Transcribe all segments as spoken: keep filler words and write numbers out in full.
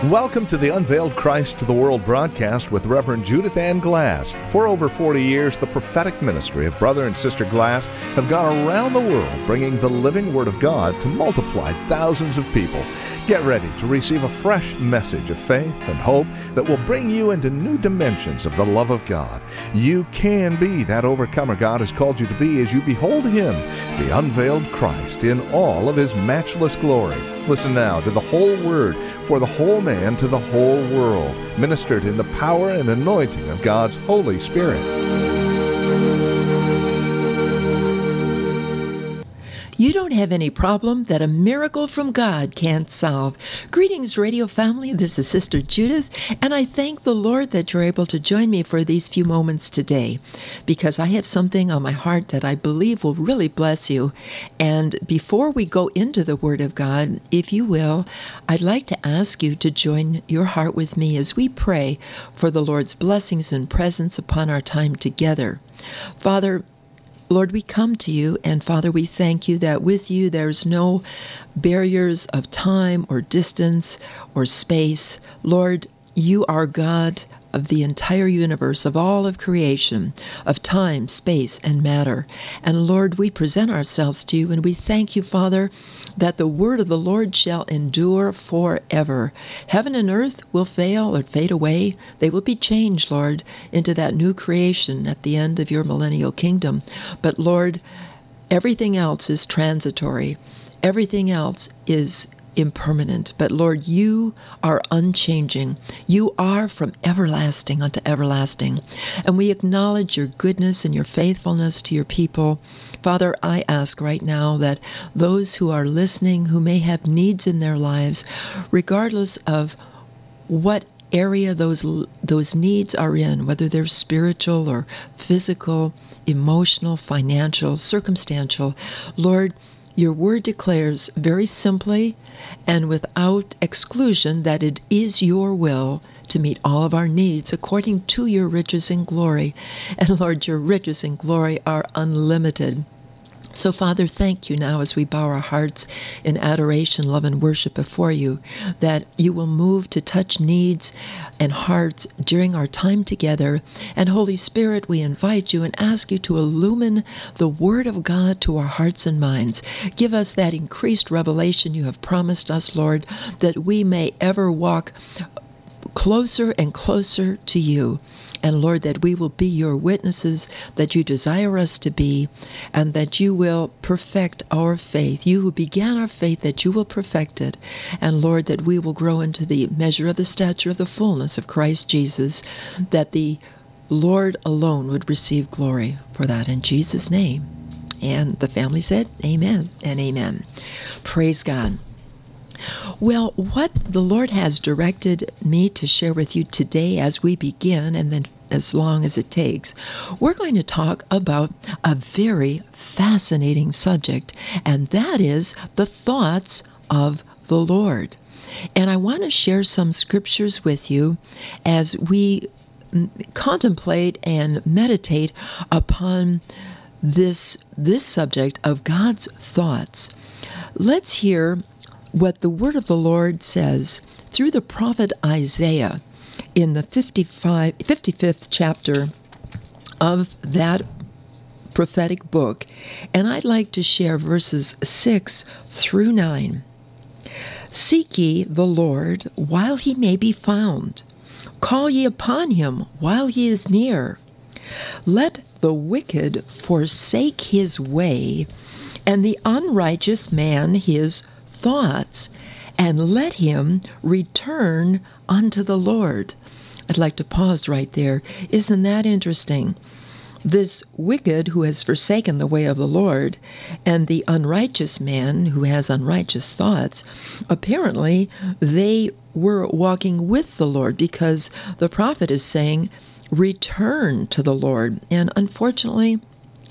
Welcome to the Unveiled Christ to the World broadcast with Reverend Judith Ann Glass. For over forty years, the prophetic ministry of Brother and Sister Glass have gone around the world bringing the living Word of God to multiply thousands of people. Get ready to receive a fresh message of faith and hope that will bring you into new dimensions of the love of God. You can be that overcomer God has called you to be as you behold Him, the unveiled Christ, in all of His matchless glory. Listen now to the whole Word for the whole man to the whole world, ministered in the power and anointing of God's Holy Spirit. You don't have any problem that a miracle from God can't solve. Greetings, radio family. This is Sister Judith, and I thank the Lord that you're able to join me for these few moments today, because I have something on my heart that I believe will really bless you. And before we go into the Word of God, if you will, I'd like to ask you to join your heart with me as we pray for the Lord's blessings and presence upon our time together. Father, Lord, we come to you, and Father, we thank you that with you there's no barriers of time or distance or space. Lord, you are God of the entire universe, of all of creation, of time, space, and matter. And Lord, we present ourselves to you, and we thank you, Father, that the word of the Lord shall endure forever. Heaven and earth will fail or fade away. They will be changed, Lord, into that new creation at the end of your millennial kingdom. But Lord, everything else is transitory. Everything else is impermanent. But Lord, you are unchanging. You are from everlasting unto everlasting. And we acknowledge your goodness and your faithfulness to your people. Father, I ask right now that those who are listening, who may have needs in their lives, regardless of what area those those needs are in, whether they're spiritual or physical, emotional, financial, circumstantial, Lord, your word declares very simply and without exclusion that it is your will to meet all of our needs according to your riches and glory. And Lord, your riches and glory are unlimited. So, Father, thank you now as we bow our hearts in adoration, love, and worship before you, that you will move to touch needs and hearts during our time together. And Holy Spirit, we invite you and ask you to illumine the Word of God to our hearts and minds. Give us that increased revelation you have promised us, Lord, that we may ever walk closer and closer to you. And Lord, that we will be your witnesses that you desire us to be, and that you will perfect our faith. You who began our faith, that you will perfect it. And Lord, that we will grow into the measure of the stature of the fullness of Christ Jesus, that the Lord alone would receive glory for that in Jesus' name. And the family said, amen and amen. Praise God. Well, what the Lord has directed me to share with you today as we begin, and then as long as it takes, we're going to talk about a very fascinating subject, and that is the thoughts of the Lord. And I want to share some scriptures with you as we contemplate and meditate upon this, this subject of God's thoughts. Let's hear what the word of the Lord says through the prophet Isaiah in the fifty-five, fifty-fifth chapter of that prophetic book. And I'd like to share verses six through nine. Seek ye the Lord while he may be found. Call ye upon him while he is near. Let the wicked forsake his way, and the unrighteous man his thoughts, and let him return unto the Lord. I'd like to pause right there. Isn't that interesting? This wicked who has forsaken the way of the Lord, and the unrighteous man who has unrighteous thoughts, apparently they were walking with the Lord, because the prophet is saying, return to the Lord. And unfortunately,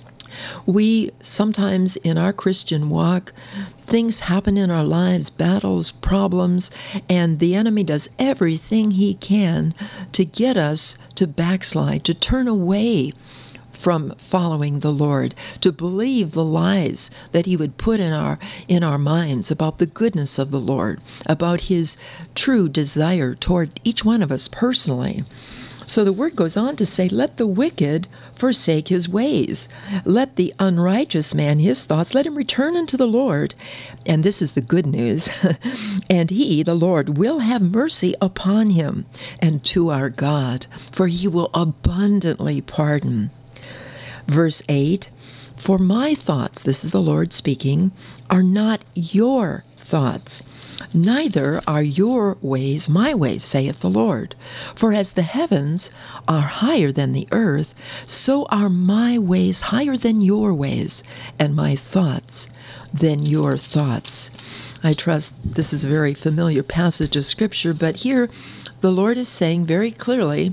we sometimes in our Christian walk, things happen in our lives, battles, problems, and the enemy does everything he can to get us to backslide, to turn away from following the Lord, to believe the lies that he would put in our in our minds about the goodness of the Lord, about his true desire toward each one of us personally. So the word goes on to say, let the wicked forsake his ways. Let the unrighteous man his thoughts, let him return unto the Lord. And this is the good news. And he, the Lord, will have mercy upon him and to our God, for he will abundantly pardon. Verse eight, for my thoughts, this is the Lord speaking, are not your thoughts. Neither are your ways my ways, saith the Lord. For as the heavens are higher than the earth, so are my ways higher than your ways, and my thoughts than your thoughts. I trust this is a very familiar passage of Scripture, but here the Lord is saying very clearly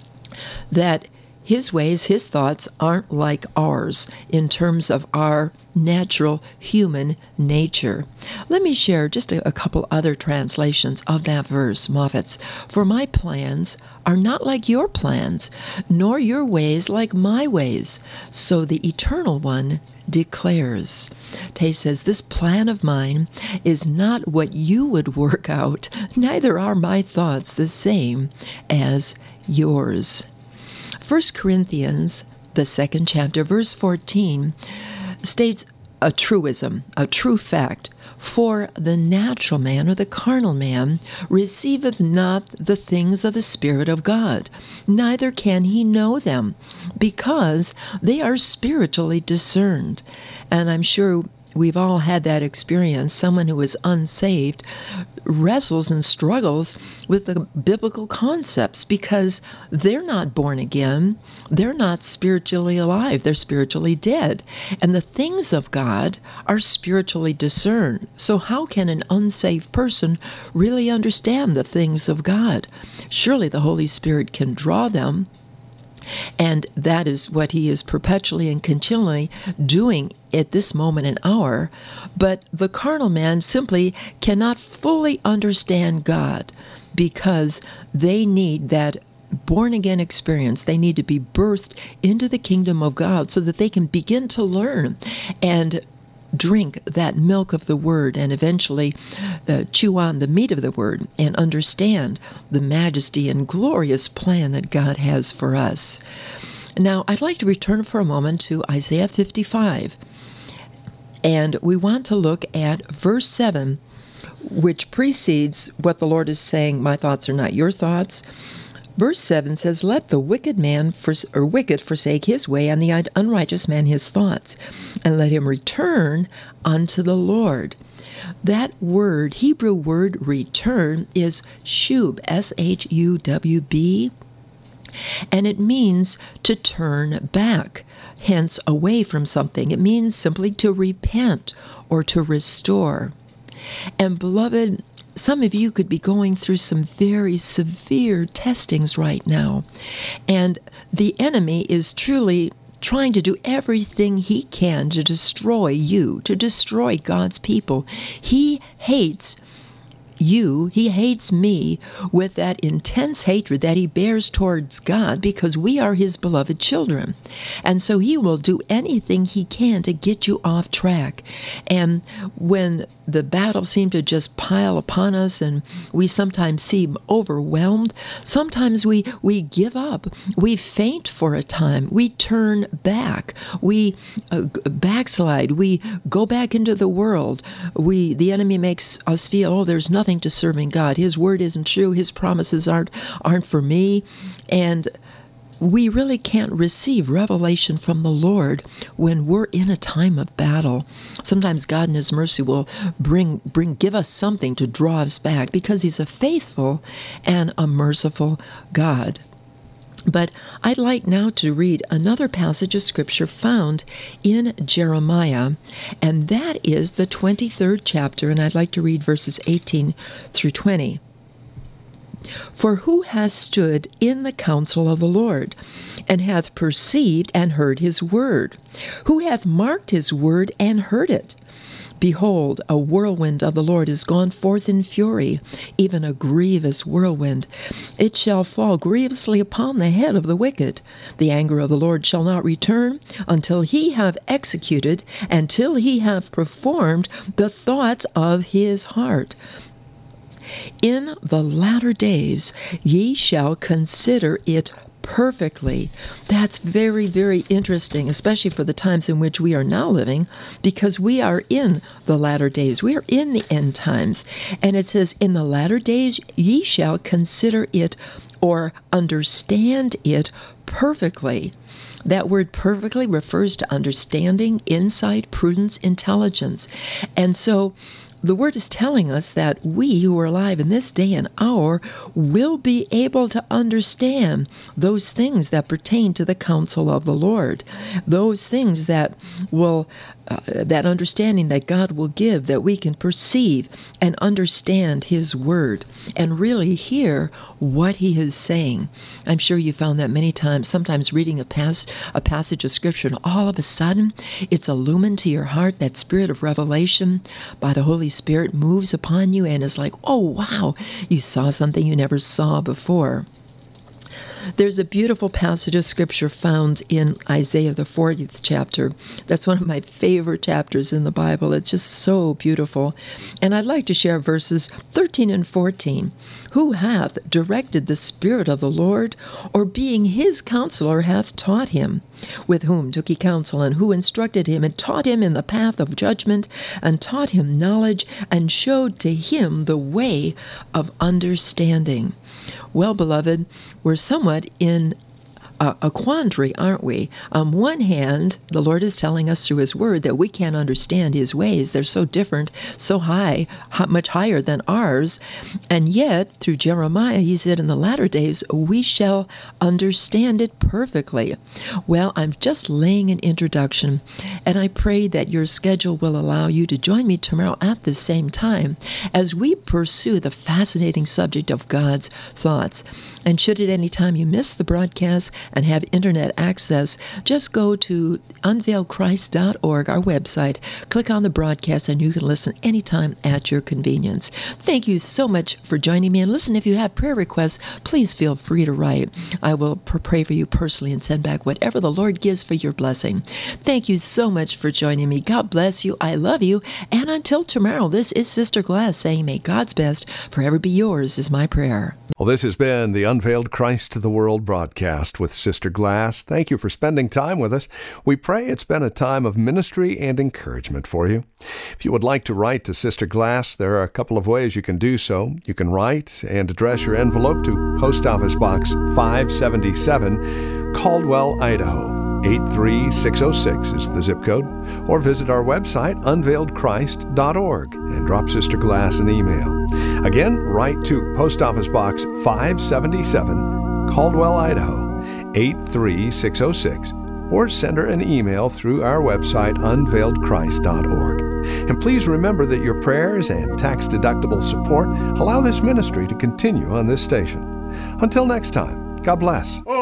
that his ways, his thoughts aren't like ours in terms of our natural human nature. Let me share just a, a couple other translations of that verse, Moffat's. For my plans are not like your plans, nor your ways like my ways. So the Eternal One declares. Tay says, this plan of mine is not what you would work out, neither are my thoughts the same as yours. First Corinthians, the second chapter, verse fourteen, states a truism, a true fact. For the natural man or the carnal man receiveth not the things of the Spirit of God, neither can he know them, because they are spiritually discerned. And I'm sure we've all had that experience. Someone who is unsaved wrestles and struggles with the biblical concepts because they're not born again. They're not spiritually alive. They're spiritually dead. And the things of God are spiritually discerned. So how can an unsaved person really understand the things of God? Surely the Holy Spirit can draw them. And that is what he is perpetually and continually doing at this moment and hour. But the carnal man simply cannot fully understand God because they need that born-again experience. They need to be birthed into the kingdom of God so that they can begin to learn and drink that milk of the Word and eventually uh, chew on the meat of the Word and understand the majesty and glorious plan that God has for us. Now, I'd like to return for a moment to Isaiah fifty-five, and we want to look at verse seven, which precedes what the Lord is saying, my thoughts are not your thoughts. Verse seven says, let the wicked man fors- or wicked forsake his way, and the unrighteous man his thoughts, and let him return unto the Lord. That word, Hebrew word return, is shub, S H U W B, and it means to turn back, hence away from something. It means simply to repent or to restore. And beloved, some of you could be going through some very severe testings right now, and the enemy is truly trying to do everything he can to destroy you, to destroy God's people. He hates you, he hates me with that intense hatred that he bears towards God because we are his beloved children. And so he will do anything he can to get you off track. And when the battle seems to just pile upon us and we sometimes seem overwhelmed, sometimes we, we give up. We faint for a time. We turn back. We uh, backslide. We go back into the world. We the enemy makes us feel, oh, there's nothing to serving God. His word isn't true. His promises aren't aren't for me. And we really can't receive revelation from the Lord when we're in a time of battle. Sometimes God in his mercy will bring, bring, give us something to draw us back because he's a faithful and a merciful God. But I'd like now to read another passage of Scripture found in Jeremiah, and that is the twenty-third chapter, and I'd like to read verses eighteen through twenty. For who has stood in the counsel of the Lord, and hath perceived and heard his word? Who hath marked his word and heard it? Behold, a whirlwind of the Lord is gone forth in fury, even a grievous whirlwind. It shall fall grievously upon the head of the wicked. The anger of the Lord shall not return until he have executed, until he have performed the thoughts of his heart. In the latter days ye shall consider it perfectly. That's very, very interesting, especially for the times in which we are now living, because we are in the latter days. We are in the end times. And it says, in the latter days ye shall consider it or understand it perfectly. That word perfectly refers to understanding, insight, prudence, intelligence. And so the word is telling us that we who are alive in this day and hour will be able to understand those things that pertain to the counsel of the Lord, those things that will, uh, that understanding that God will give, that we can perceive and understand His word and really hear what He is saying. I'm sure you found that many times, sometimes reading a, pas- a passage of Scripture, and all of a sudden it's illumined to your heart. That spirit of revelation by the Holy Spirit moves upon you and is like, oh, wow, you saw something you never saw before. There's a beautiful passage of Scripture found in Isaiah, the fortieth chapter. That's one of my favorite chapters in the Bible. It's just so beautiful. And I'd like to share verses thirteen and fourteen. Who hath directed the Spirit of the Lord, or being his counselor hath taught him? With whom took he counsel, and who instructed him, and taught him in the path of judgment, and taught him knowledge, and showed to him the way of understanding? Well, beloved, we're somewhat in a, a quandary, aren't we? On one hand, the Lord is telling us through His Word that we can't understand His ways. They're so different, so high, much higher than ours. And yet, through Jeremiah, He said, in the latter days, we shall understand it perfectly. Well, I'm just laying an introduction, and I pray that your schedule will allow you to join me tomorrow at the same time as we pursue the fascinating subject of God's thoughts. And should at any time you miss the broadcast and have internet access, just go to unveiled christ dot org, our website, click on the broadcast, and you can listen anytime at your convenience. Thank you so much for joining me. And listen, if you have prayer requests, please feel free to write. I will pray for you personally and send back whatever the Lord gives for your blessing. Thank you so much for joining me. God bless you. I love you. And until tomorrow, this is Sister Glass saying, may God's best forever be yours is my prayer. Well, this has been the Unveiled Christ to the World broadcast with Sister Glass. Thank you for spending time with us. We pray it's been a time of ministry and encouragement for you. If you would like to write to Sister Glass, there are a couple of ways you can do so. You can write and address your envelope to Post Office Box five seventy-seven, Caldwell, Idaho. eight three six oh six is the zip code, or visit our website, unveiled christ dot org, and drop Sister Glass an email. Again, write to Post Office Box five seventy-seven, Caldwell, Idaho, eight three six oh six, or send her an email through our website, unveiled christ dot org. And please remember that your prayers and tax-deductible support allow this ministry to continue on this station. Until next time, God bless.